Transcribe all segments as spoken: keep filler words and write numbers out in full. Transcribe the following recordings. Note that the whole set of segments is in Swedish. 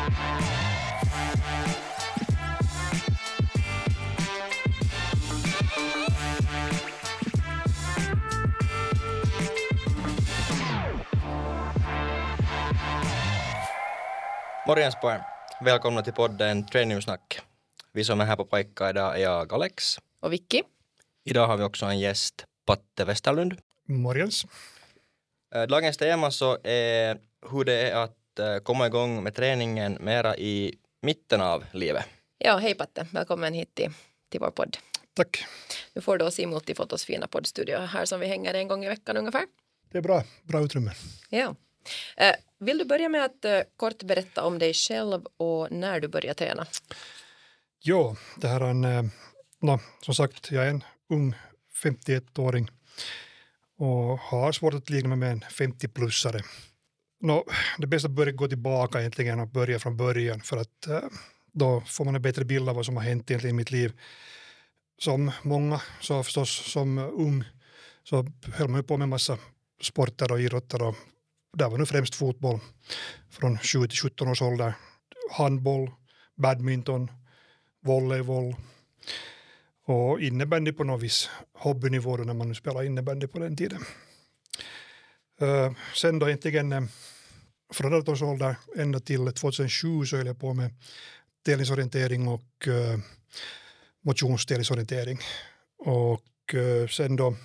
Morjens på er. Välkomna till podden Trainingsnack. Vi som är här på Paikka idag är jag, Alex. Och Vicky. Idag har vi också en gäst, Patte Westerlund. Morjens. Dagens tema så är hur det är att komma igång med träningen mera i mitten av livet. Ja, hej Patte. Välkommen hit till, till vår podd. Tack. Du får då se Multifotos fina poddstudio här som vi hänger en gång i veckan ungefär. Det är bra. Bra utrymme. Ja. Eh, vill du börja med att eh, kort berätta om dig själv och när du började träna? Jo, det här är en, eh, no, som sagt, jag är en ung femtioett-åring och har svårt att likna mig med en femtio-plussare. No, det bästa är att börja gå tillbaka egentligen och börja från början för att eh, då får man en bättre bild av vad som har hänt egentligen i mitt liv. Som många, så förstås som ung, så höll man ju på med en massa sporter och idrotter och där var nu främst fotboll från sju till sjutton års ålder. Handboll, badminton, volleyboll och innebandy på någon viss hobbynivå när man nu spelar innebandy på den tiden. Uh, sen då egentligen uh, från arton års ålder ända till tjugohundrasju så höll jag på med delningsorientering och uh, motionsdelningsorientering. Och uh, sen då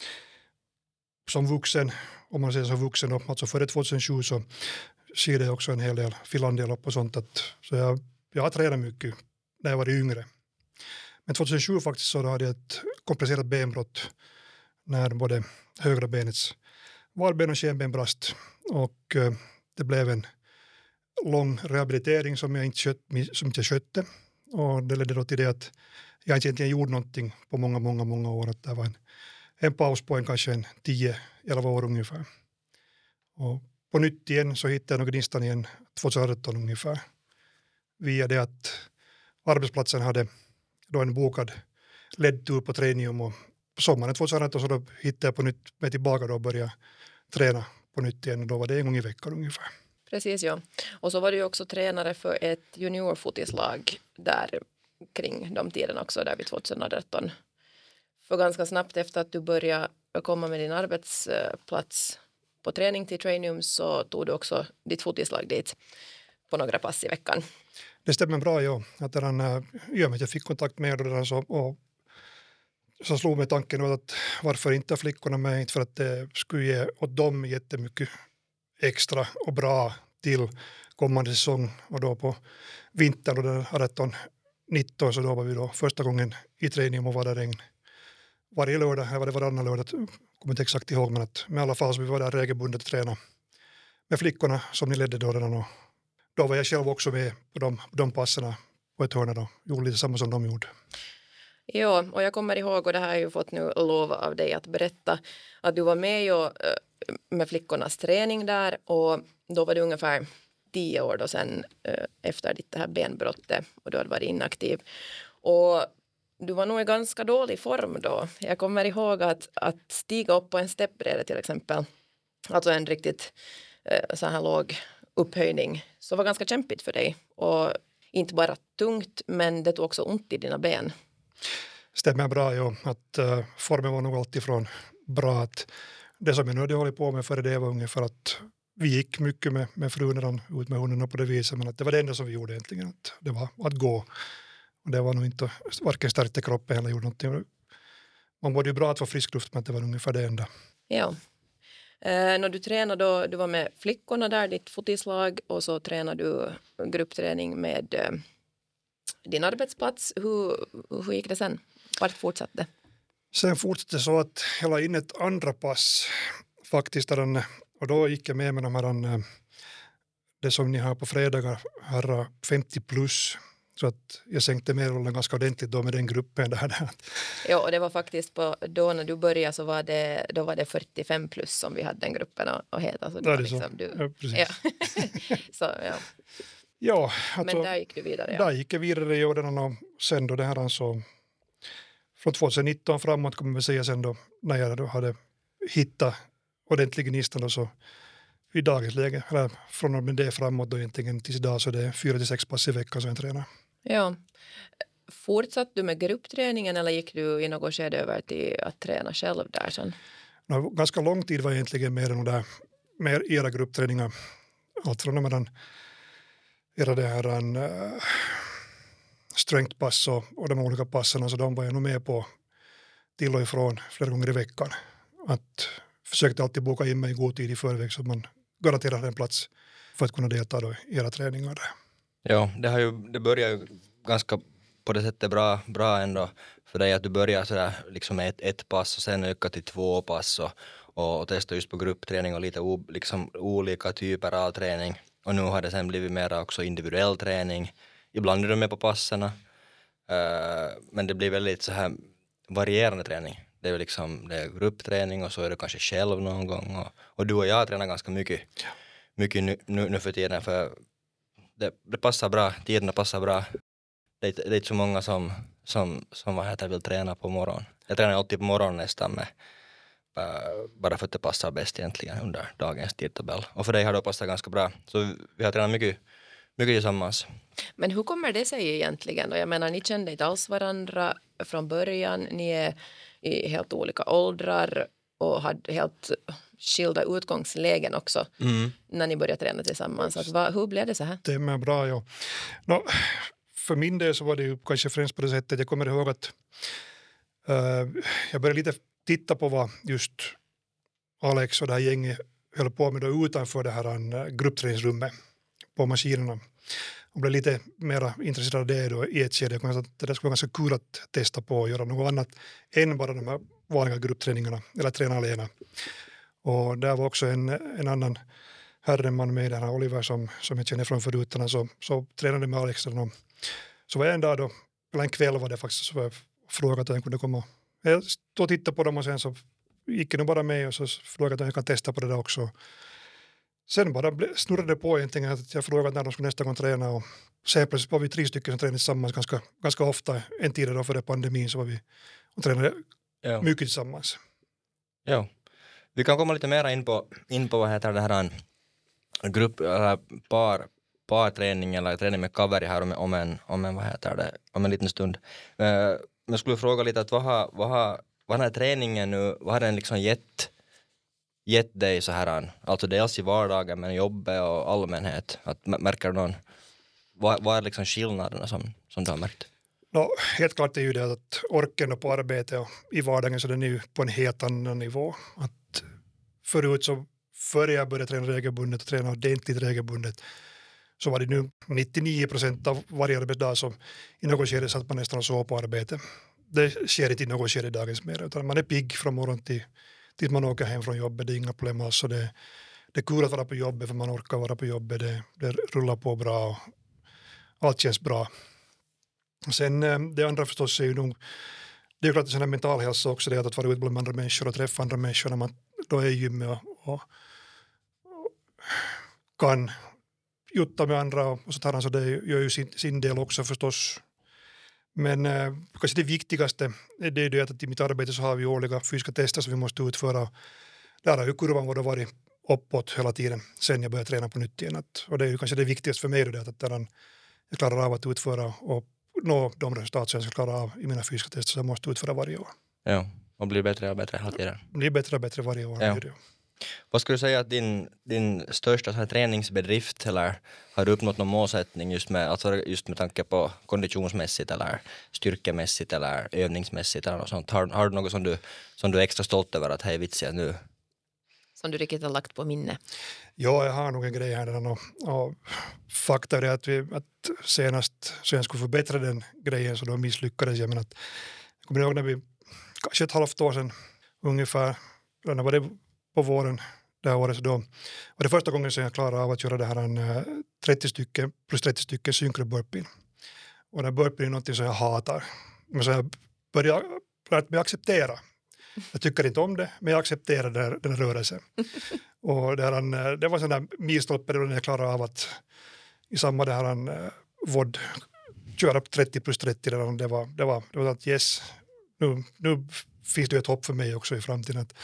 som vuxen, om man säger som vuxen då, alltså före tjugohundrasju så ser det också en hel del finlandelopp och sånt. Att, så jag, jag har tränat mycket när jag var yngre. Men tjugohundrasju faktiskt så då hade jag ett komplicerat benbrott när både högra benets varben och skenben brast. Och eh, det blev en lång rehabilitering som jag inte, skött, som inte skötte. Och det ledde då till det att jag inte egentligen gjorde någonting på många, många, många år. Att det var en, en paus på en kanske en tio elva år ungefär. Och på nytt igen så hittade jag nog gnistan igen tjugoarton ungefär. Via det att arbetsplatsen hade då en bokad ledtur på Trainium och på sommaren tjugoarton så då hittade jag på nytt med tillbaka då och började träna på nytt igen och då var det en gång i veckan ungefär. Precis, ja. Och så var du ju också tränare för ett juniorfotislag där kring de tiden också där vid tjugoarton. För ganska snabbt efter att du började komma med din arbetsplats på träning till Trainium så tog du också ditt fotislag dit på några pass i veckan. Det stämmer bra, ja. Att det är gör att jag fick kontakt med det så, och så slog mig tanken att varför inte flickorna med, inte för att det skulle ge åt dem jättemycket extra och bra till kommande säsong och då på vintern och det arton nitton så då var vi då första gången i Trainium och var där en varje lördag, eller var det varannan lördag, kommer inte exakt ihåg, men att med alla fall så vi var där regelbundet att träna med flickorna som ni ledde då redan och då var jag själv också med på de, de passerna på ett hörna då, gjorde lite samma som de gjorde. Ja, och jag kommer ihåg, och det här har jag ju fått nu lov av dig att berätta, att du var med ju, med flickornas träning där och då var det ungefär tio år då sen efter ditt det här benbrottet och du hade varit inaktiv. Och du var nog i ganska dålig form då. Jag kommer ihåg att, att stiga upp på en steppbräda till exempel, alltså en riktigt så här låg upphöjning, så var ganska kämpigt för dig. Och inte bara tungt, men det tog också ont i dina ben. Stämmer bra, ja. Att uh, formen var nog alltid från bra. Att det som jag nu hade hållit på med före det var ungefär att vi gick mycket med, med fruarna ut med hundarna på det viset, men att det var det enda som vi gjorde egentligen. Att det var att gå. Och det var nog inte varken stärkte kroppen eller gjorde någonting. Man mådde ju bra att få frisk luft, men det var ungefär det enda. Ja. Eh, när du tränade då, du var med flickorna där, ditt fotislag, och så tränade du gruppträning med eh, din arbetsplats. Hur, hur gick det sen? Vart fortsatte? Sen fortsatte så att jag la in ett andra pass faktiskt. Där, och då gick jag med med de här, det som ni har på fredagar, här femtio plus. Så att jag sänkte medelåldern ganska ordentligt då med den gruppen där. Ja, och det var faktiskt på, då när du började så var det, då var det fyrtiofem plus som vi hade den gruppen och, och heta. Så det var liksom så. Du, ja, precis. Ja. så, ja. Ja, alltså, men där gick du vidare. Ja. Där gick jag vidare i åren och sen då det här alltså från tjugonitton framåt kommer vi säga sen då när jag då hade hittat ordentlig gnistan då så i dagens läge. Eller från och med det framåt då egentligen tills idag så är det fyra till sex pass i veckan som jag tränar. Ja. Fortsatt du med gruppträningen eller gick du i något skede över till att träna själv där sen? No, ganska lång tid var egentligen mer än där, mer era gruppträningar. Allt från mellan era det här en uh, strengthpass och, och de olika passen, så de var jag nog med på till och ifrån flera gånger i veckan. Att försökte alltid boka in mig i god tid i förväg så man garanterar en plats för att kunna delta då i era träningar där. Ja, det, har ju, det börjar ju ganska på det sättet bra, bra ändå för dig att du börjar sådär liksom med ett, ett pass och sen öka till två pass och, och, och testa just på gruppträning och lite o, liksom olika typer av träning. Och nu har det sen blivit mer också individuell träning. Ibland är du med på passerna, uh, men det blir väldigt så här varierande träning. Det är liksom det är gruppträning och så är det kanske själv någon gång. Och, och du och jag tränar ganska mycket, mycket nu, nu, nu för tiden för det, det passar bra, tiderna passar bra. Det är, det är inte så många som, som, som vad heter, vill träna på morgonen. Jag tränar alltid på morgonen nästan med, bara för att det passar bäst egentligen under dagens tidtabell. Och för dig har det passat ganska bra. Så vi har tränat mycket, mycket tillsammans. Men hur kommer det sig egentligen då? Jag menar, ni kände inte alls varandra från början. Ni är i helt olika åldrar och hade helt skilda utgångslägen också mm. när ni började träna tillsammans. Att, va, hur blev det så här? Det är bra, ja. No, för min del så var det ju kanske främst på det sättet. Jag kommer ihåg att uh, jag började lite titta på vad just Alex och det här gänget höll på med då utanför det här uh, gruppträningsrummet på maskinerna. Och blev lite mer intresserad av det då i ett skede. Jag att det skulle vara ganska kul att testa på och göra något annat än bara de här vanliga gruppträningarna eller träna alena. Och där var också en, en annan herreman med, den här Oliver som, som jag känner från förutarna, så, så tränade med Alex. Och så var jag en dag då, eller en kväll var det faktiskt, så var jag frågade att jag kunde komma. Jag stod och tittade på dem och sen så gick jag bara med och så frågade att jag kan testa på det där också. Sen bara snurrade det på egentligen att jag frågade när de skulle nästa gång träna och sen plötsligt var vi tre stycken som tränade tillsammans ganska, ganska ofta. En tid då före pandemin så var vi och tränade ja. mycket tillsammans. Ja, vi kan komma lite mer in på, in på vad heter det här en grupp, eller par, parträning eller träning med kaveri här om, om, en, om, en, vad heter det, om en liten stund. Uh, men jag skulle fråga lite att vad har, vad har, vad har den här träningen nu, vad har den liksom gett gett dig så här, alltså dels i vardagen men jobbet och allmänhet, att märker du någon, vad, vad är liksom skillnaderna som, som du har märkt? No, helt klart är ju det att orken och på arbete och i vardagen så den är ju på en helt annan nivå. Att förut så före jag började träna regelbundet och träna ordentligt regelbundet så var det nu nittionio procent av varje arbetsdag som i något skede satt man nästan och sov på arbete. Det sker inte i något skede dagens mer utan man är pigg från morgon till tills man åker hem från jobbet, det är inga problem alls. Så det, det är kul att vara på jobbet för man orkar vara på jobbet. Det, det rullar på bra och allt känns bra. Sen det andra förstås är ju nog, det är klart att det är mental hälsa också, det är att vara ute bland andra människor och träffa andra människor när man då är i gymmet och, och, och kan jutta med andra och så tar han så det gör ju sin, sin del också förstås. Men eh, kanske det viktigaste är det, det att i mitt arbete så har vi årliga fysiska tester som vi måste utföra. Där har ju kurvan varit uppåt hela tiden sen jag började träna på nytt igen. Att, och det är ju kanske det viktigaste för mig då, det att där jag klarar av att utföra och nå de resultat som jag ska klara av i mina fysiska tester som jag måste utföra varje år. Ja, och blir bättre och bättre hela tiden. Blir bättre och bättre varje år. Ja. Vad skulle du säga att din, din största så här träningsbedrift eller har du uppnått någon målsättning just med, alltså just med tanke på konditionsmässigt eller styrkemässigt eller övningsmässigt eller något sånt? Har, har du något som du, som du är extra stolt över att hej vitsi nu? Som du riktigt har lagt på minne? Ja, jag har nog en grej här och, och fakta är att, vi, att senast så jag skulle förbättra den grejen så då misslyckades jag. Men att, jag kommer ihåg när vi, kanske ett halvt år sedan ungefär, när var det på våren det här året, så då var det första gången som jag klarade av att göra det här en trettio stycken plus trettio stycken synkroburpeen. Och den burpeen är något som jag hatar. Men så jag började lära mig acceptera. Jag tycker inte om det, men jag accepterar den, den rörelsen. Och det, här, en, det var en sån där milstolpe när jag klarade av att i samma det här en V O D köra trettio plus trettio. Det var, det var, det var att yes, nu, nu finns det ett hopp för mig också i framtiden att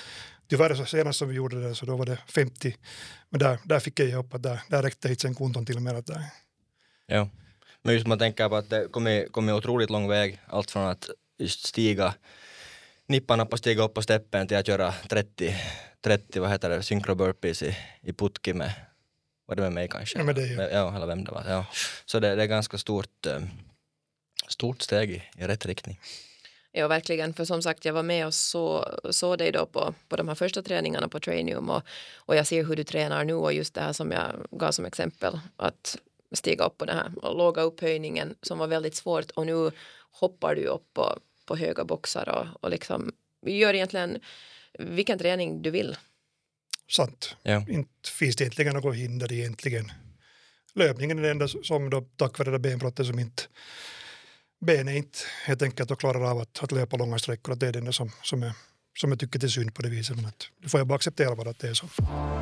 tyvärr så senast som vi gjorde det så då var det femtio. Men där, där fick jag upp att där, där räckte inte sen konton till mer. Att där. Ja, men just man tänker på att det kommer, kommer otroligt lång väg. Allt från att just stiga, nipparna på stiga upp på steppen till att göra trettio, trettio vad heter det, synchro burpees i, i putki med, var det med mig kanske? Ja, med dig, ja. Ja, eller vem det var. Ja. Så det, det är ganska stort, stort steg i, i rätt riktning. Ja, verkligen. För som sagt, jag var med och så, så dig då på, på de här första träningarna på Trainium och, och jag ser hur du tränar nu och just det här som jag gav som exempel, att stiga upp på den här och låga upphöjningen som var väldigt svårt och nu hoppar du upp på, på höga boxar och, och liksom gör egentligen vilken träning du vill. Sant. Ja. Inte finns det egentligen något hinder egentligen. Löpningen är det enda som då, tack vare det där benbrottet som inte ben är inte helt enkelt att klara av att, att löpa långa sträckor. Att det är det enda som, som, är, som jag tycker är synd på det viset. Men att, det får jag bara acceptera bara att det är så.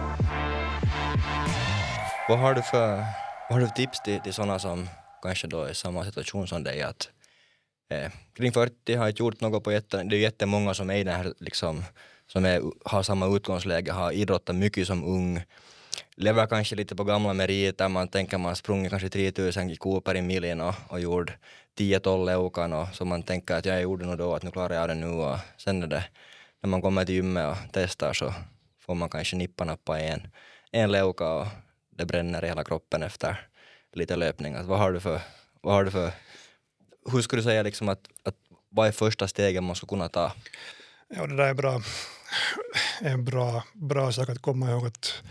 Vad har du för, vad har du för tips till, till sådana som kanske då är i samma situation som dig? Att, eh, kring fyrtio har inte gjort något på jätte, det är jättemånga som är i den här liksom, som är, har samma utgångsläge, har idrottat mycket som ung, lever kanske lite på gamla meriter, man tänker man sprungit kanske tre tusen Cooper i milen och, och gjorde tio tolv leukan och så man tänker att jag gjorde nog då att nu klarar jag det nu och sen är det, när man kommer till gymmet och testar så får man kanske nipparna på en, en leuka och det bränner i hela kroppen efter lite löpning. Att vad har du för, vad har du för, hur skulle du säga liksom att, att vad är första stegen man ska kunna ta? Ja, det där är bra, en bra, bra sak att komma ihåg att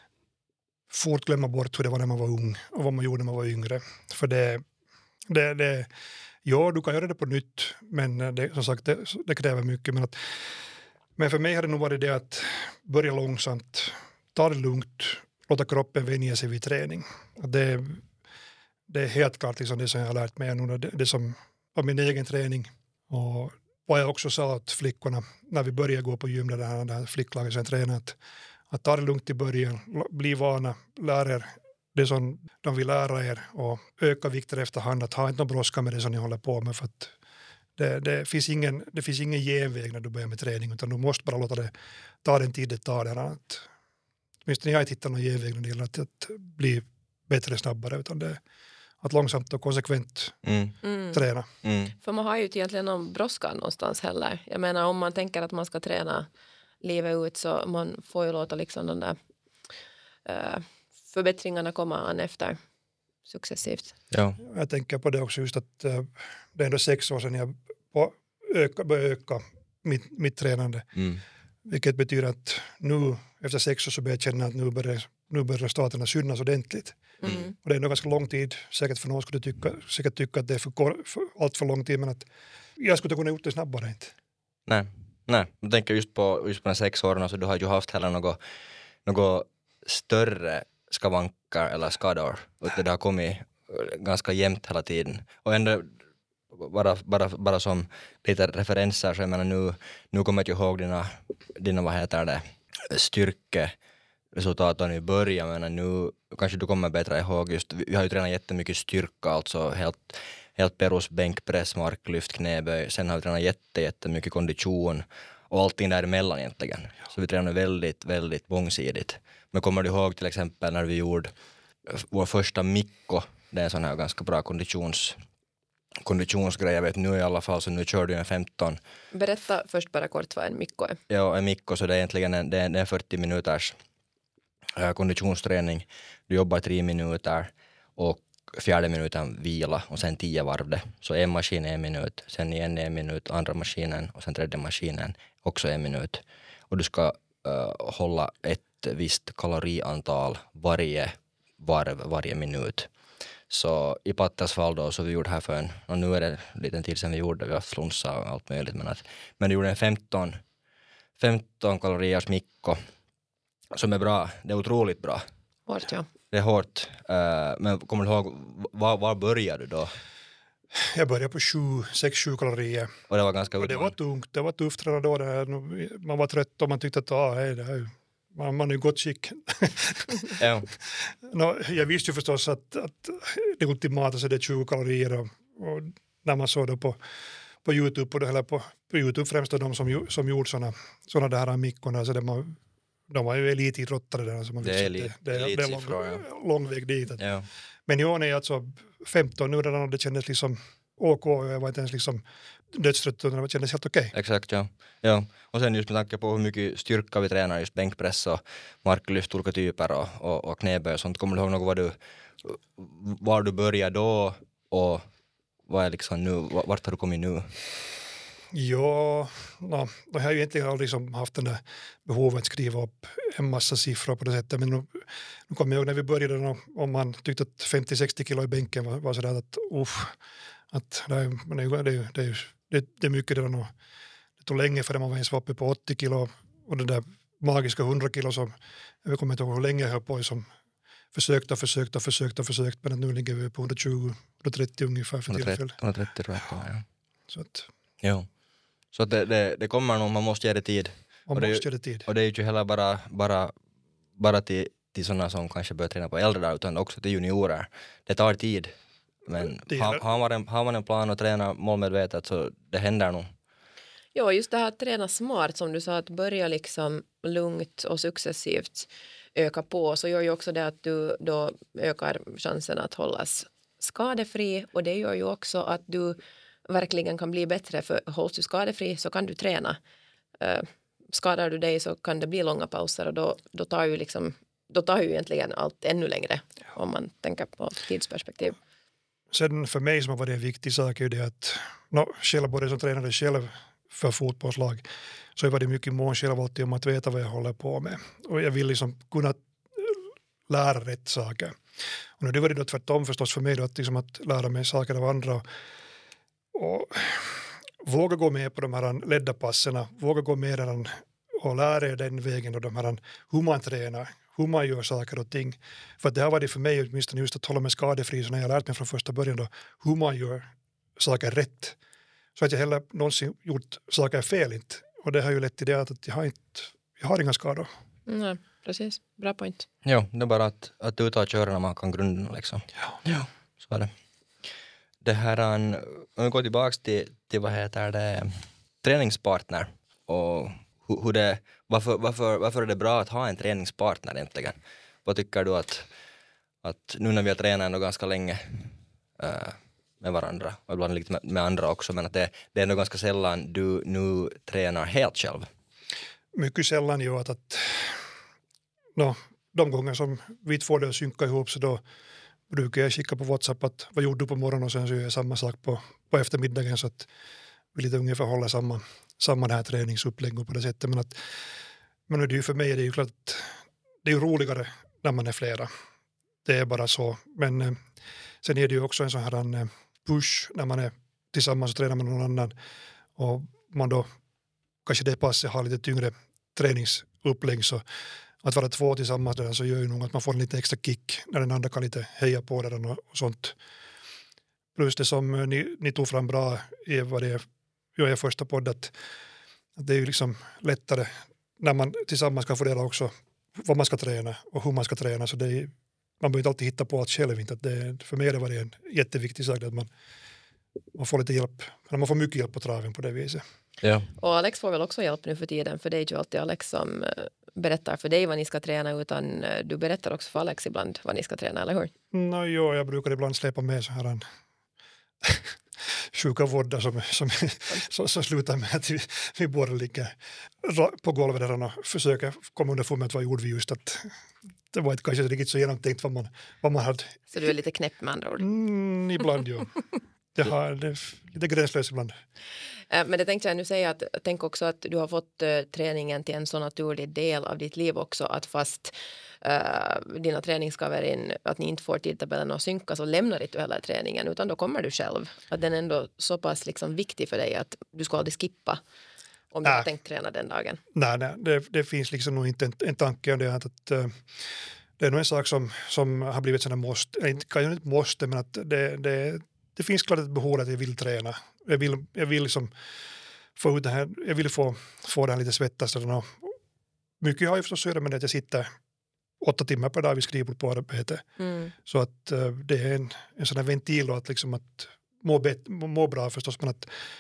fort glömma bort hur det var när man var ung och vad man gjorde när man var yngre. För det, det, det ja, du kan göra det på nytt, men det, som sagt, det, det kräver mycket. Men, att, men för mig har det nog varit det att börja långsamt, ta det lugnt, låta kroppen vänja sig vid träning. Att det, det är helt klart liksom det som jag har lärt mig nu, det, det som var min egen träning. Och vad jag också sa åt flickorna när vi började gå på gym, där det här, det här flicklaget som tränar, att, att ta det lugnt i början, bli vana, lära er det som de vill lära er och öka vikter efterhand, att ha inte någon brådska med det som ni håller på med, för att det, det, finns ingen, det finns ingen genväg när du börjar med träning, utan du måste bara låta det ta den tid det tar där. Att, åtminstone jag har inte hittat någon genväg när det gäller att, att bli bättre snabbare, utan det att långsamt och konsekvent Mm. Mm. träna. Mm. För man har ju inte egentligen någon brådska någonstans heller. Jag menar om man tänker att man ska träna livet ut så man får ju låta liksom de där uh, förbättringarna komma an efter successivt. Ja. Jag tänker på det också just att uh, det är ändå sex år sedan jag på öka, började öka mitt, mitt tränande. Mm. Vilket betyder att nu efter sex år så börjar jag känna att nu börjar, nu börjar resultaten synas ordentligt. Mm. Och det är ändå ganska lång tid. Säkert för någon skulle tycka, säkert tycka att det är för, kor, för allt för lång tid, men att jag skulle kunna gjort det snabbare inte. Nej, nej. Jag tänker just på, just på de sex åren, så du har ju haft heller något, något större skavanker eller skador. Det har kommit ganska jämnt hela tiden. Och ändå bara, bara, bara som lite referenser, så jag menar nu, nu kommer jag ihåg dina, dina vad heter det, styrkeresultaten i början, men nu kanske du kommer bättre ihåg just, vi har ju tränat jättemycket styrka, alltså helt, helt perus, bänkpress, marklyft, knäböj, sen har vi tränat jätte, jättemycket kondition och allting däremellan egentligen. Så vi tränar väldigt, väldigt mångsidigt. Men kommer du ihåg till exempel när vi gjorde vår första Mikko, det är en sån här ganska bra konditions konditionsgrej, jag vet nu i alla fall, så nu kör du en femton. Berätta först bara kort vad en Mikko är. Ja, en Mikko, så det är egentligen en, det är en fyrtio minuters äh, konditionsträning. Du jobbar tre minuter och fjärde minuten vila och sen tio varv det. Så en maskin en minut, sen igen en minut, andra maskinen och sen tredje maskinen också en minut. Och du ska äh, hålla ett visst kaloriantal varje varv, varje minut. Så i Pattas fall då, så vi gjorde här för en, och nu är det en liten tid sedan vi gjorde, vi har haft flunsa och allt möjligt, men, att, men vi gjorde en femton, femton kaloriers Mikko som är bra, det är otroligt bra. Hårt, ja. Det är hårt, uh, men kommer du ihåg, var, var började du då? Jag började på sex sju kalorier. Och det var ganska och det var tungt, det var tufft redan då. Det här. Man var trött och man tyckte att ah, hej, det här, man, man är i gott skick. Ja. No, jag visste ju förstås att, att det ultimata så det är tjugo kalorier och, och när man såg då på, på på YouTube och det, eller på, på YouTube främst de som, som gjorde sådana såna där mickorna, så de, var, de var ju elitidrottare där. Så man det, är elit, det, det, det är lång, ja. lång väg dit. Att, ja. Men i år är jag alltså femton nu redan, det kändes liksom OK, jag var inte ens liksom dödstrött, utan det kändes helt okej. Okay. Exakt, ja. ja. Och sen just med tanke på hur mycket styrka vi tränar, just bänkpress och marklyft, olika typer och, och, och knäböj och sånt. Kommer du ihåg något vad du, var du började då och vad är liksom nu, vart har du kommit nu? Ja, no, jag har ju egentligen aldrig liksom haft den där behovet att skriva upp en massa siffror på det sättet, men nu, nu kommer jag ihåg när vi började då, om man tyckte att femtio sextio kilo i bänken var, var sådär att uff, att det är, det är, det är, det är, det, det är mycket det då. Det tog länge för man var ens uppe på åttio kilo och den där magiska hundra kilo som jag kommer inte ihåg hur länge jag höll på som försökt och försökt och försökt och försökt, men nu ligger vi på hundratjugo hundratrettio ungefär för tillfället. hundratrettio tror jag, ja. Så att, ja. Så det, det, det kommer nog, man måste ge det tid. Man och det, måste ge det tid. Och det är ju inte heller bara, bara, bara till, till sådana som kanske börjar träna på äldre där, utan också till juniorer. Det tar tid. Men har, har, man en, har man en plan att träna målmedvetet så det händer nog. Ja, just det här att träna smart som du sa, att börja liksom lugnt och successivt öka på, så gör ju också det att du då ökar chansen att hållas skadefri, och det gör ju också att du verkligen kan bli bättre, för hålls du skadefri så kan du träna. Uh, skadar du dig så kan det bli långa pauser, och då, då tar ju liksom då tar ju egentligen allt ännu längre om man tänker på tidsperspektiv. Sen för mig som har varit en viktig sak är ju det att no, själv både som tränare själv för fotbollslag så var det mycket mån själv alltid om att veta vad jag håller på med. Och jag vill liksom kunna lära rätt saker. Och nu det var det då tvärtom förstås för mig då, att, liksom att lära mig saker av andra. Och våga gå med på de här ledda passerna, våga gå med den och lära er den vägen och de här hur man tränar, hur man gör saker och ting. För det här var det för mig åtminstone just att hålla mig skadefri, så när jag lärt mig från första början då, hur man gör saker rätt. Så att jag heller någonsin gjort saker fel inte. Och det har ju lett till det att jag har, inte, jag har inga skador. Nej, precis. Bra point. Ja, det är bara att, att uta och köra när man kan grunden liksom. Ja. Ja, så är det. Det här, om vi går tillbaka till, till vad heter det, träningspartner och hur, hur det, varför, varför, varför är det bra att ha en träningspartner egentligen? Vad tycker du att, att nu när vi har tränat ändå ganska länge äh, med varandra och ibland lite med, med andra också, men att det, det är ändå ganska sällan du nu tränar helt själv? Mycket sällan ju att, att no, de gånger som vi två det synka ihop så då brukar jag skicka på WhatsApp att vad gjorde du på morgonen, och sen så gör jag samma sak på, på eftermiddagen, så att vi lite ungefär håller samma, samma här träningsupplägg på det sättet. Men, att, men det är ju för mig är det ju klart att det är ju roligare när man är flera. Det är bara så. Men eh, sen är det ju också en sån här en push när man är tillsammans och tränar med någon annan, och man då kanske det passet har lite tyngre träningsupplägg, så att vara två tillsammans där så gör ju nog att man får en lite extra kick när den andra kan lite heja på den och, och sånt. Plus det som ni, ni tog fram bra är vad det gör jag första podd, att, att det är ju liksom lättare när man tillsammans kan fördela också vad man ska träna och hur man ska träna, så det är, man behöver inte alltid hitta på allt själv. Inte, att det, för mig det var det en jätteviktig sak att man, man får lite hjälp, man får mycket hjälp på traven på det viset. Ja. Och Alex får väl också hjälp nu för tiden, för det är ju alltid Alex som berättar för dig vad ni ska träna, utan du berättar också för Alex ibland vad ni ska träna, eller hur? No, jo, jag brukar ibland släppa med så här en sjuka vårdar som, som, som, som slutar med att vi, vi båda ligger på golvet där och försöker komma under för med att vad gjorde vi just, att det var inte kanske riktigt så genomtänkt vad man, vad man hade. Så du är lite knäpp med andra ord? Mm, ibland ju. Det har det är lite gränslöst ibland. Men det tänkte jag nu säga, att tänk också att du har fått uh, träningen till en så naturlig del av ditt liv också, att fast uh, dina träningskaver in, att ni inte får tidtabellen att synka, så lämnar inte du heller träningen, utan då kommer du själv. Att den är ändå så pass liksom viktig för dig att du ska aldrig skippa om du Nej. har tänkt träna den dagen. Nej, nej det, det finns liksom nog inte en, en tanke om det, att, att uh, det är nog en sak som, som har blivit sådana måste, inte, kanske inte måste, men att det, det, det finns klart ett behov att jag vill träna. Jag vill, jag vill liksom få ut det här, jag vill få, få det här lite svettas. Mycket har jag förstås att göra med att jag sitter åtta timmar per dag vid skrivbord på arbete. Mm. Så att uh, det är en, en sån här ventil och att, liksom att må, bet, må bra förstås, men att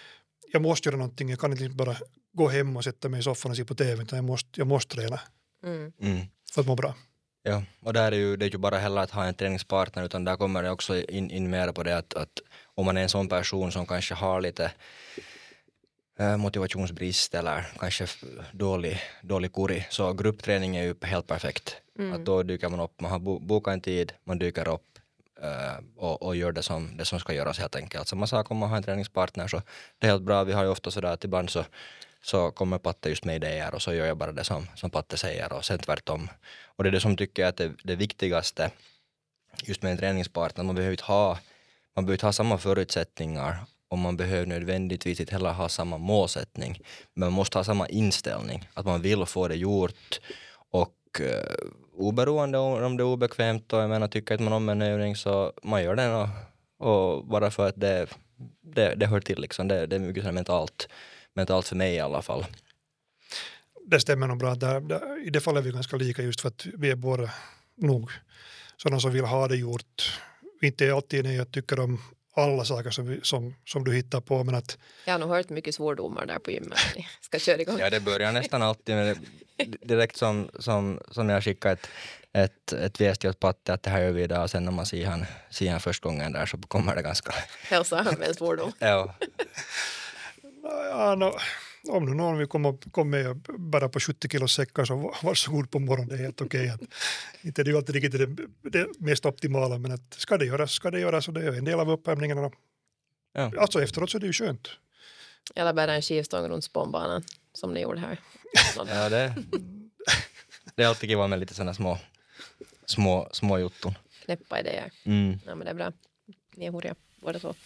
jag måste göra någonting. Jag kan inte bara gå hem och sätta mig i soffan och se på tv, utan jag måste, jag måste träna Mm. Mm. för att må bra. Ja, och där är ju, det är ju bara heller att ha en träningspartner, utan där kommer det också in, in mer på det att, att om man är en sån person som kanske har lite äh, motivationsbrist eller kanske dålig, dålig kuri, så gruppträning är ju helt perfekt. Mm. Att då dyker man upp, man har bo, bokat en tid, man dyker upp äh, och, och gör det som, det som ska göras helt enkelt. Samma sak om man har en träningspartner, så det är helt bra. Vi har ju ofta sådär att ibland så så kommer Patte just med idéer och så gör jag bara det som, som Patte säger och sen tvärtom. Och det är det som tycker jag att det, det viktigaste just med en träningspartner. Man behöver inte ha, man behöver inte ha samma förutsättningar och man behöver nödvändigtvis inte heller ha samma målsättning. Men man måste ha samma inställning, att man vill få det gjort och uh, oberoende om det är obekvämt och jag menar tycker att man om en övning så man gör den och, och bara för att det, det, det hör till liksom. Det, det är mycket mentalt. mentalt för mig i alla fall. Det stämmer nog bra. Där, där, i det fallet är vi ganska lika just för att vi är båda nog sådana som vill ha det gjort. Inte alltid när jag tycker om alla saker som, vi, som, som du hittar på, men att... Jag har nog hört mycket svordomar där på gymmet. Ni ska köra igång. Ja, det börjar nästan alltid med det, direkt som, som, som jag skickar ett, ett, ett väst åt Patte att det här gör vi idag och sen när man ser han, ser han första gången där så kommer det ganska... Hälsa han med en svordom. Ja. Ja, no, om nu någon vill komma, komma med bara på sjuttio kilo säckar så varsågod på morgonen, det är helt okej. Okay. Inte det är alltid riktigt det, det mest optimala, men att ska det göras, ska det göras och det är en del av uppvärmningen. Ja. Alltså efteråt så är det ju skönt. Eller bara en skivstång runt spånbanan som ni gjorde här. Ja, det, det är alltid kiva med lite sådana små, små, små jutton. Knäppa idéer. Mm. Ja, men det är bra. Ni är horiga, båda två.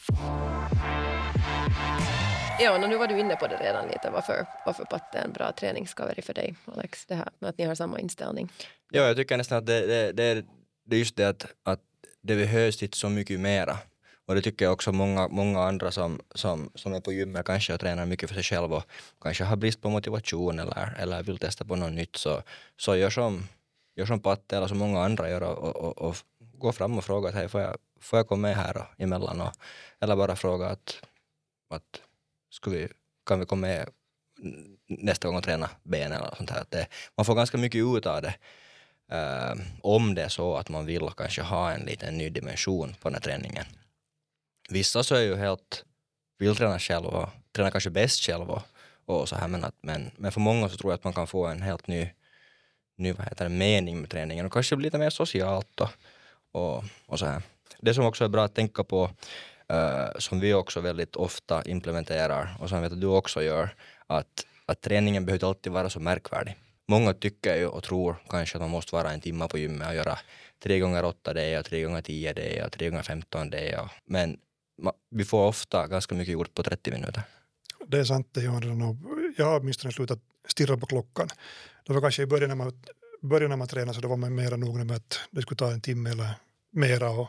Ja, och nu var du inne på det redan lite. Varför, varför Patte är en bra träningskaveri för dig, Alex? Det här med att ni har samma inställning. Ja, jag tycker nästan att det, det, det, det är just det att, att det behövs inte så mycket mera. Och det tycker jag också många, många andra som, som, som är på gymmet kanske och tränar mycket för sig själv och kanske har brist på motivation eller, eller vill testa på något nytt. Så, så gör, som, gör som Patte eller som många andra gör och, och, och gå fram och fråga att hej, får jag, får jag komma med här och, emellan? Och, eller bara fråga att, att ska vi, kan vi komma med nästa gång och träna ben eller sånt här. Att det, man får ganska mycket ut av det. Uh, om det är så att man vill kanske ha en liten ny dimension på den här träningen. Vissa så är ju helt, vill träna själv och träna kanske bäst själv och, och så här. Men, att, men, men för många så tror jag att man kan få en helt ny, ny vad heter det, mening med träningen och kanske bli lite mer socialt och, och, och så här. Det som också är bra att tänka på Uh, som vi också väldigt ofta implementerar och som jag vet att du också gör, att, att träningen behöver alltid vara så märkvärdig. Många tycker ju och tror kanske att man måste vara en timme på gymmet och göra tre gånger åtta D och tre gånger tio D och tre gånger femton D. Och, men ma, vi får ofta ganska mycket gjort på trettio minuter. Det är sant, det gör det nog. Jag har åtminstone slutat stirra på klockan. Det var kanske i början när man, början när man tränade så då var man mera noga med att det skulle ta en timme eller mera och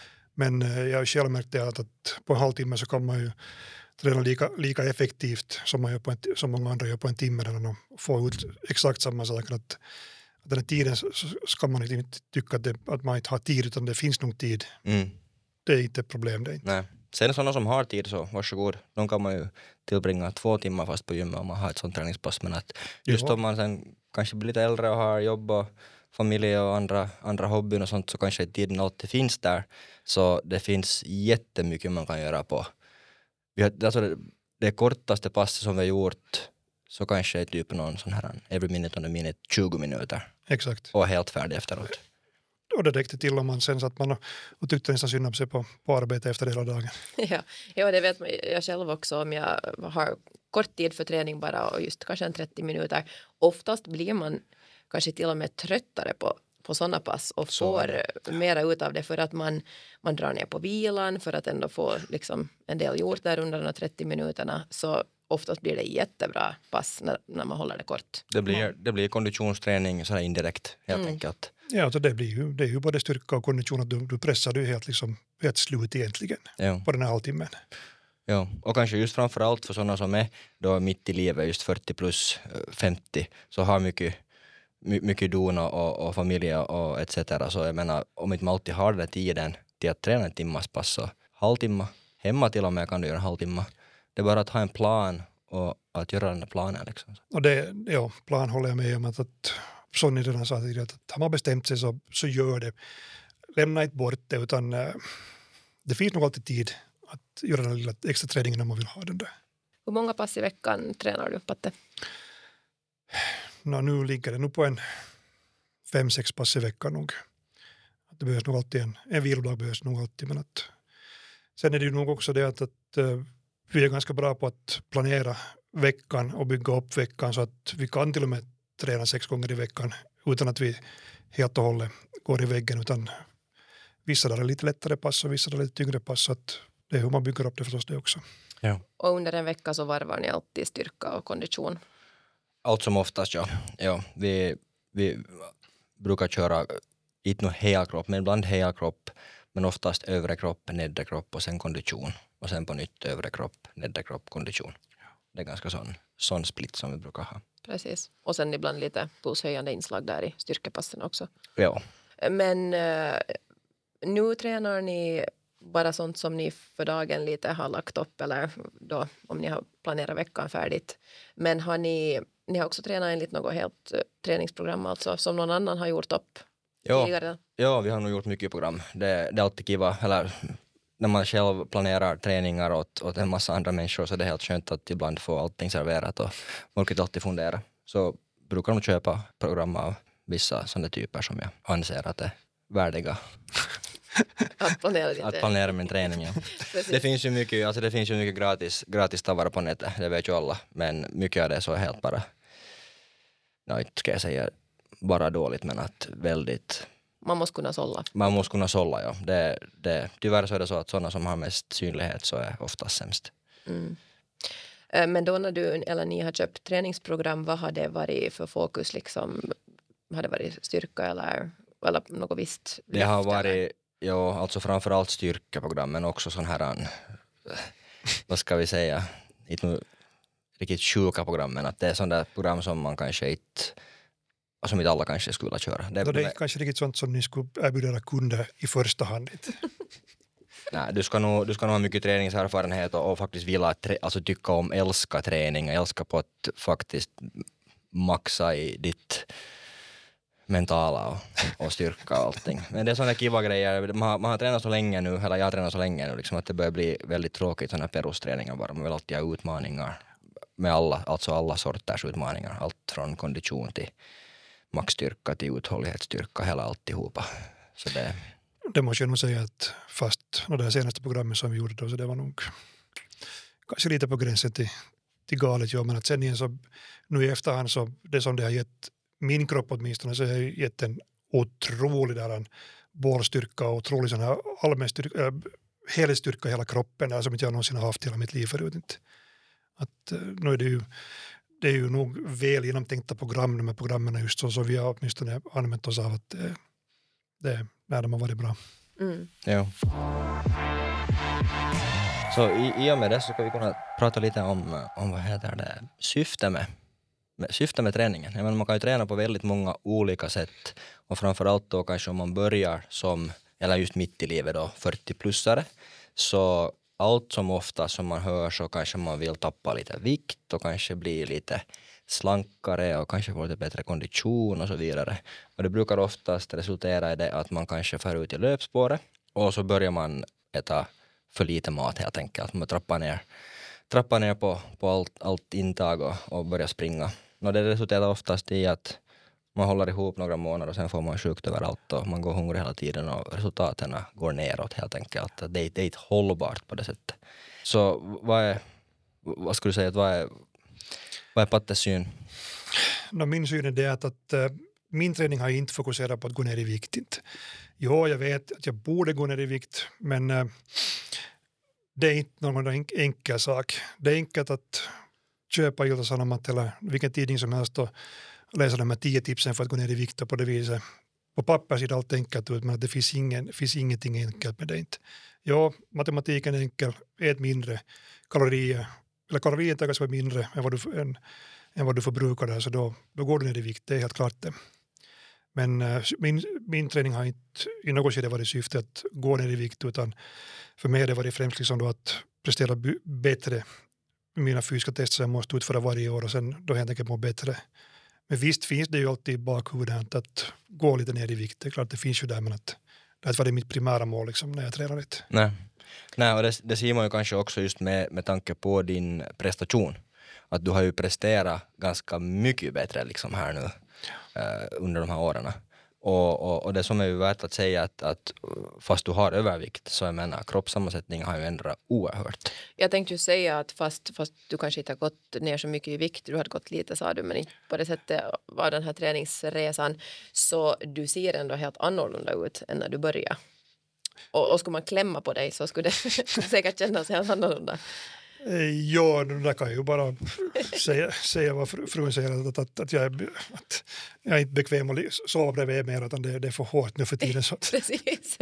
men jag har själv märkt det att, att på en halvtimme så kan man ju träna lika, lika effektivt som, man gör på en, som många andra gör på en timme och få ut exakt samma saker. Att, att den här tiden så ska man inte tycka att, det, att man inte har tid utan det finns nog tid. Mm. Det är inte ett problem. Det är inte. Nej. Sen sådana som har tid så varsågod. De kan man ju tillbringa två timmar fast på gymmet om man har ett sånt träningspass. Men att just ja. Om man sen kanske blir lite äldre och har jobb och familj och andra, andra hobbyn och sånt så kanske tiden alltid finns där. Så det finns jättemycket man kan göra på. Vi har, alltså det, det kortaste passet som vi har gjort så kanske är typ någon sån här every minute on a minute, tjugo minuter. Exakt. Och helt färdig efteråt. Och det räckte till om man sen satt man och, och tyckte nästan synd om sig på, på arbete efter hela dagen. Ja, ja, det vet man, jag själv också om jag har kort tid för träning bara och just kanske en trettio minuter. Oftast blir man kanske till och med tröttare på, på sådana pass och Så. får mera ut av det för att man, man drar ner på vilan för att ändå få liksom en del gjort där under de här trettio minuterna. Så oftast blir det jättebra pass när, när man håller det kort. Det blir, det blir konditionsträning sådär indirekt helt mm. enkelt. Ja, alltså det blir ju, det är ju både styrka och kondition att du, du pressar du helt, liksom, helt slut egentligen ja. På den här halvtimmen. Ja, och kanske just framförallt för sådana som är då mitt i livet, just fyrtio plus femtio, så har mycket My, mycket don och, och familj och et cetera. Så jag menar, om inte man alltid har den tiden till att träna en timmas pass så halvtimme, hemma till och med kan du göra en halvtimme. Det är bara att ha en plan och att göra den där planen. Liksom. Och det, ja, plan håller jag med om att, att som ni redan sa tidigare, att har man bestämt sig så, så gör det. Lämna inte bort det, utan äh, det finns nog alltid tid att göra den lilla extra träningen om man vill ha den där. Hur många pass i veckan tränar du, Patte? Nå, nu ligger det nog på en fem, sex pass i veckan nog. Det behövs nog alltid en, en vilodag behövs nog alltid, men att sen är det ju nog också det att, att uh, vi är ganska bra på att planera veckan och bygga upp veckan så att vi kan till och med träna sex gånger i veckan utan att vi helt och hållet går i väggen, utan vissa dagar är lite lättare pass och vissa dagar är lite tyngre pass, så att det är hur man bygger upp det förstås det också. Ja. Och under en vecka så varvar ni alltid styrka och kondition? Allt som oftast, ja. ja vi, vi brukar köra inte nog hela kropp, men ibland hela kropp, men oftast övre kropp, nedre kropp och sen kondition. Och sen på nytt övre kropp, nedre kropp, kondition. Det är ganska sån, sån split som vi brukar ha. Precis. Och sen ibland lite pulshöjande inslag där i styrkepassen också. Ja. Men uh, nu tränar ni bara sånt som ni för dagen lite har lagt upp, eller då om ni har planerat veckan färdigt. Men har ni, ni har också tränat enligt något helt uh, träningsprogram alltså, som någon annan har gjort upp Ja. tidigare? Ja, vi har nog gjort mycket program. Det, det är alltid kiva, eller när man själv planerar träningar åt, åt en massa andra människor, så det är helt skönt att ibland få allting serverat och man kan inte alltid fundera. Så brukar de köpa program av vissa sådana typer som jag anser att är värdiga. Att planera, din att planera min träning, ja. Det finns ju mycket, alltså det finns ju mycket gratis, gratis tavara på nätet, det vet ju alla. Men mycket av det så är helt bara, no, inte ska jag säga bara dåligt, men att väldigt... Man måste kunna sålla. Man måste kunna sålla, ja. Det, det, tyvärr så är det så att sådana som har mest synlighet så är oftast sämst. Mm. Men då när du eller ni har köpt träningsprogram, vad har det varit för fokus? Liksom, har det varit styrka eller, eller något visst? Det har varit, ja, alltså framförallt styrkeprogram, men också sån här, vad ska vi säga, inte nu riktigt sjuka program, men att det är sån där program som man kanske inte, som inte alla kanske skulle köra. Det, det är kanske riktigt sånt som ni skulle erbjuda kunder i första hand. Nej, du ska nog, du ska nog ha mycket träningserfarenhet och, och faktiskt vilja trä, alltså tycka om, älska träning, älska på att faktiskt maxa i ditt mentala och, och styrka och allting. Men det är sådana kiva grejer, man har, man har tränat så länge nu, eller jag har tränat så länge nu, liksom att det börjar bli väldigt tråkigt sådana perusträningar bara. Man vill alltid ha utmaningar med alla, alltså alla sorters utmaningar, allt från kondition till maxstyrka till uthållighetsstyrka, hela alltihopa. Så det Det måste jag nog säga att fast det här senaste programmet som vi gjorde då, så det var nog kanske lite på gränsen till, till galet. Ja, men att sen igen så nu i efterhand så det som det har gett min kropp åtminstone, så har det gett en otrolig där bålstyrka och otrolig sån här allmän styrka, äh, helstyrka i hela kroppen där, som inte jag någonsin har haft i hela mitt liv förut. Inte. Att, äh, nu är det ju det är ju nog väl genomtänkta program, de här programmen just så, så vi har åtminstone använt oss av att det, det när de har varit bra. Mm. Ja. Så i, i och med det så ska vi kunna prata lite om, om vad heter det, syfte med, med, syfte med träningen. Jag menar, man kan ju träna på väldigt många olika sätt, och framförallt då kanske om man börjar som, eller just mitt i livet då, fyrtio-plussare, så allt som ofta som man hör så kanske man vill tappa lite vikt och kanske bli lite slankare och kanske få lite bättre kondition och så vidare. Och det brukar oftast resultera i det att man kanske får ut i löpspåret och så börjar man äta för lite mat helt enkelt. Man trappar ner, trappar ner på, på allt, allt intag och, och börjar springa. Och det resulterar oftast i att man håller ihop några månader och sen får man sjukt överallt och man går hungrig hela tiden och resultaten går neråt helt enkelt. Det är, det är inte hållbart på det sättet. Så vad är, vad skulle du säga, att vad är, vad är Pattes syn? No, min syn är det att, att uh, min träning har inte fokuserat på att gå ner i vikt. Inte. Jo, jag vet att jag borde gå ner i vikt, men uh, det är inte någon enkel sak. Det är enkelt att köpa Ilta-Sanomat eller vilken tidning som helst och läsa de här tio tipsen för att gå ner i vikt, och på det viset. På papper ser det allt enkelt ut, men det finns, ingen, finns ingenting enkelt med det inte. Ja, matematiken är enkel, ät mindre kalorier, eller kaloriintaget ska vara mindre än vad du, än, än vad du förbrukar där, så då, då går du ner i vikt, det är helt klart det. Men äh, min, min träning har inte i något skede varit syfte att gå ner i vikt, utan för mig har det varit främst liksom då att prestera b- bättre mina fysiska tester som jag måste utföra varje år och sen då helt enkelt må bättre. Men visst finns det ju alltid i bakhuvudet att gå lite ner i vikt. Det är klart det finns ju där, men att det har varit mitt primära mål liksom, när jag tränar lite. Nej, Nej och det, det ser man ju kanske också just med, med tanke på din prestation. Att du har ju presterat ganska mycket bättre liksom här nu eh, under de här åren. Och, och, och det som är ju värt att säga att, att fast du har övervikt så jag menar kroppssammansättningen har ju ändrat oerhört. Jag tänkte ju säga att fast, fast du kanske inte har gått ner så mycket i vikt, du hade gått lite sa du, men inte på det sättet var den här träningsresan, så du ser ändå helt annorlunda ut än när du började. Och, och skulle man klämma på dig så skulle det säkert kännas helt annorlunda. Ja, det kan jag ju bara säga, säga vad frun säger, att, att, att, jag är, att jag är inte bekväm att sova bredvid mer, utan det, det är för hårt nu för tiden. Så att. Precis.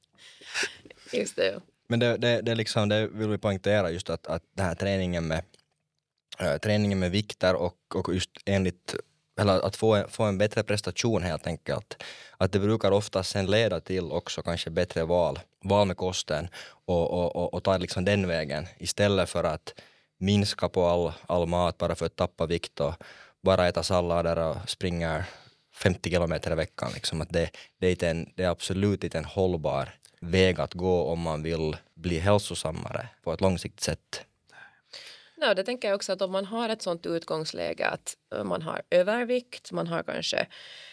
Just det, ja. Men det, det, det, liksom, det vill vi poängtera just att, att den här träningen med, äh, träningen med vikter och, och just enligt, eller att få en, få en bättre prestation helt enkelt. Att det brukar ofta sen leda till också kanske bättre val, val med kosten och, och, och, och ta liksom den vägen istället för att minska på all, all mat bara för att tappa vikt och bara äta sallader och springa femtio kilometer i veckan. Liksom. Att det, det, är inte en, det är absolut inte en hållbar väg att gå om man vill bli hälsosammare på ett långsiktigt sätt. Ja, det tänker jag också att om man har ett sånt utgångsläge att man har övervikt, man har kanske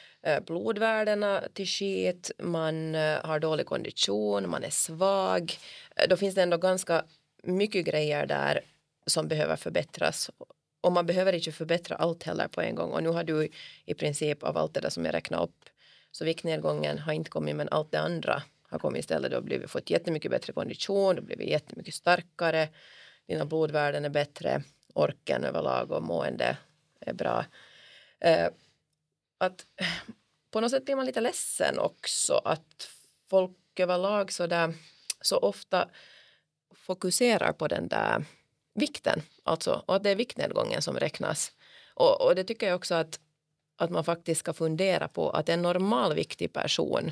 blodvärdena till skit, man har dålig kondition, man är svag, då finns det ändå ganska mycket grejer där som behöver förbättras. Och man behöver inte förbättra allt heller på en gång. Och nu har du i princip av allt det där som jag räknar upp, så viktnedgången har inte kommit, men allt det andra har kommit istället. Du har blivit, fått jättemycket bättre kondition, du har blivit jättemycket starkare, dina blodvärden är bättre, orken överlag och mående är bra. Eh, att på något sätt blir man lite ledsen också att folk överlag så, där, så ofta fokuserar på den där vikten, alltså, och att det är viktnedgången som räknas. Och, och det tycker jag också att, att man faktiskt ska fundera på att en normalviktig person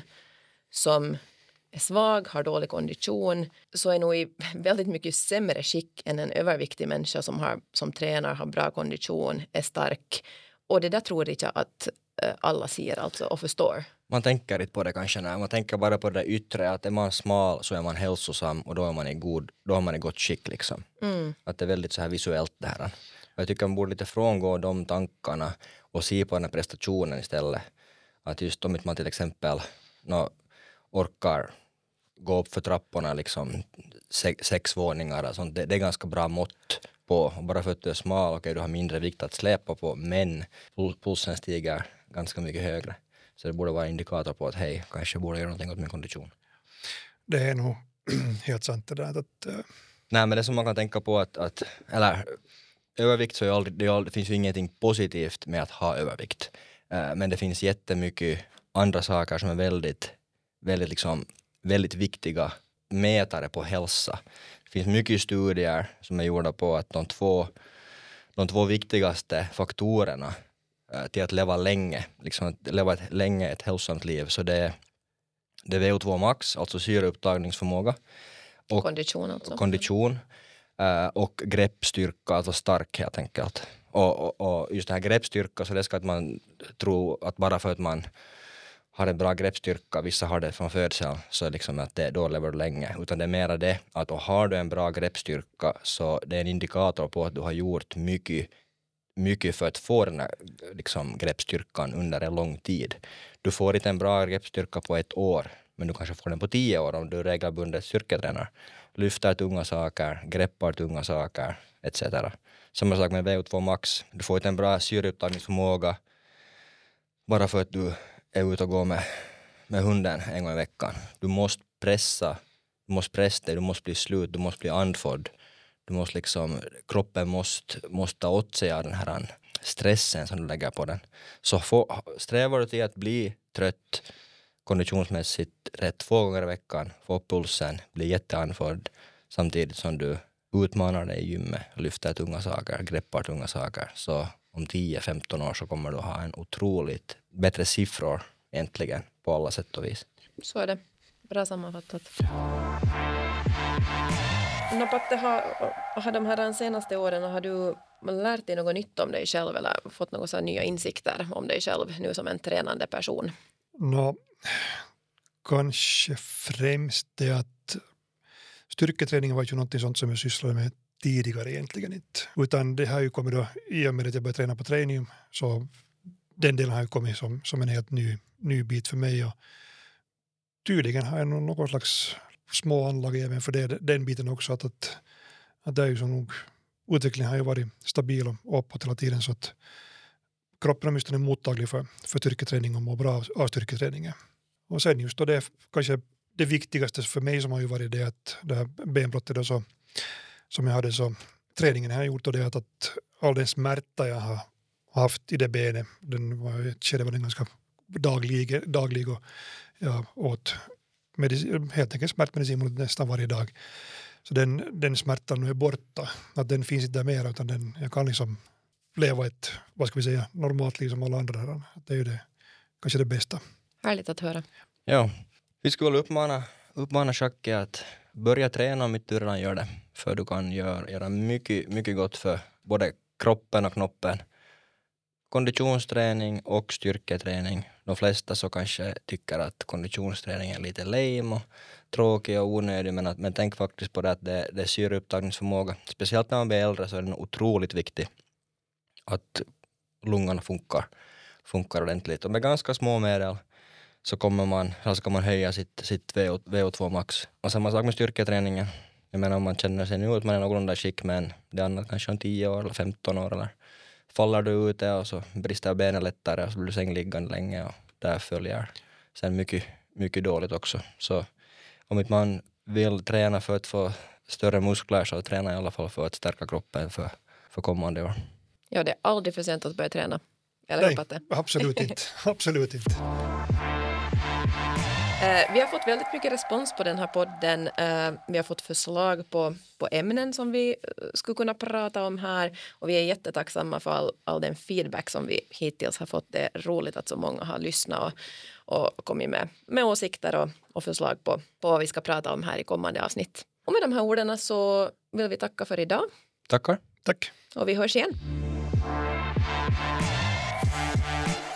som är svag, har dålig kondition, så är nog i väldigt mycket sämre skick än en överviktig människa som, har, som tränar, har bra kondition, är stark. Och det där tror jag att alla ser alltså och förstår. Man tänker inte på det kanske när man tänker bara på det yttre, att är man smal så är man hälsosam och då är man i god, då har man i gott skick liksom. Mm. Att det är väldigt så här visuellt det här. Och jag tycker man borde lite frångå de tankarna och se på den här prestationen istället. Att just om man till exempel no, orkar gå upp för trapporna liksom sex, sex våningar och sånt, det, det är ganska bra mått på. Och bara för att du är smal, okej, du har mindre vikt att släpa på, men pulsen stiger ganska mycket högre. Så det borde vara en indikator på att hej, kanske borde göra någonting åt min kondition. Det är nog helt sant det där. Att, uh... Nej, men det som man kan tänka på att, att eller övervikt, så är aldrig, det, är aldrig, det finns ju ingenting positivt med att ha övervikt. Uh, men det finns jättemycket andra saker som är väldigt, väldigt, liksom, väldigt viktiga mätare på hälsa. Det finns mycket studier som är gjorda på att de två, de två viktigaste faktorerna till att leva länge, liksom att leva ett, länge ett hälsosamt liv, så det, det är V O två max, alltså syreupptagningsförmåga och kondition, alltså. kondition äh, och greppstyrka, alltså stark helt enkelt. Och, och, och just det här greppstyrka, så det ska att man tror att bara för att man har en bra greppstyrka, vissa har det från födseln, så liksom att det, då lever du länge. Utan det är mera det att har du en bra greppstyrka, så det är en indikator på att du har gjort mycket mycket för att få den här liksom, greppstyrkan under en lång tid. Du får inte en bra greppstyrka på ett år, men du kanske får den på tio år om du regelbundet styrketränar. Lyfter tunga saker, greppar tunga saker, et cetera. Samma sak med V O två max. Du får inte en bra syreupptagningsförmåga bara för att du är ute och går med, med hunden en gång i veckan. Du måste pressa, du måste pressa dig, du måste bli slut, du måste bli andfådd. Du måste liksom, kroppen måste, måste ta åt sig av den här stressen som du lägger på den. Så få, strävar du till att bli trött konditionsmässigt rätt två gånger i veckan, få pulsen, bli jätteanförd samtidigt som du utmanar dig i gymmet, lyfter tunga saker, greppar tunga saker. Så om tio femton år så kommer du ha en otroligt bättre siffror äntligen på alla sätt och vis. Så är det. Bra sammanfattat. Nå Patte, har, har de här senaste åren har du lärt dig något nytt om dig själv eller fått några så nya insikter om dig själv nu som en tränande person? Nå, kanske främst det att styrketräning var ju något sånt som jag sysslade med tidigare egentligen inte. Utan det har ju kommit då, i och med att jag började träna på träning, så den delen har ju kommit som, som en helt ny, ny bit för mig. Och tydligen har jag nog något slags små anlag även för det, den biten också. Att, att, att det är ju så nog, utvecklingen har ju varit stabil och uppåt hela tiden, så att kroppen är åtminstone mottaglig för, för styrketräning och mår bra av, av styrketräningen. Och sen just då det kanske det viktigaste för mig som har ju varit det att det här benbrottet då så, som jag hade, så träningen har gjort och det att, att all den smärta jag har haft i det benet, den var, ett skede var den ganska daglig, daglig och jag åt medicin, helt enkelt smärtmedicin nästan varje dag. Så den, den smärtan nu är borta, att den finns inte där mer, utan den, jag kan liksom leva ett, vad ska vi säga, normalt liv som alla andra. Det är ju det, kanske det bästa. Härligt att höra. Ja, vi skulle uppmana, uppmana Jackie att börja träna om inte du redan gör det. För du kan göra, göra mycket, mycket gott för både kroppen och knoppen. Konditionsträning och styrketräning. De flesta så kanske tycker att konditionsträning är lite lame och tråkig och onödig, men, att, men tänk faktiskt på det att det, det är syreupptagningsförmåga. Speciellt när man blir äldre så är den otroligt viktig att lungorna funkar, funkar ordentligt. Och med ganska små medel så kommer man, alltså kan man höja sitt, sitt V O två max. Och samma sak med styrketräningen. Jag menar om man känner sig nu att man är någorlunda skick, men det är annat kanske om tio år eller femton år eller faller du ute och så brister benen lättare och så blir du sängliggande länge och där följer sen mycket, mycket dåligt också. Så om inte man vill träna för att få större muskler så träna i alla fall för att stärka kroppen för, för kommande år. Ja, det är aldrig för sent att börja träna. Eller Nej, Patte? absolut inte. Absolut inte. Eh, vi har fått väldigt mycket respons på den här podden. Eh, vi har fått förslag på, på ämnen som vi eh, skulle kunna prata om här. Och vi är jättetacksamma för all, all den feedback som vi hittills har fått. Det är roligt att så många har lyssnat och, och kommit med, med åsikter och, och förslag på, på vad vi ska prata om här i kommande avsnitt. Och med de här orden så vill vi tacka för idag. Tackar. Tack. Och vi hörs igen.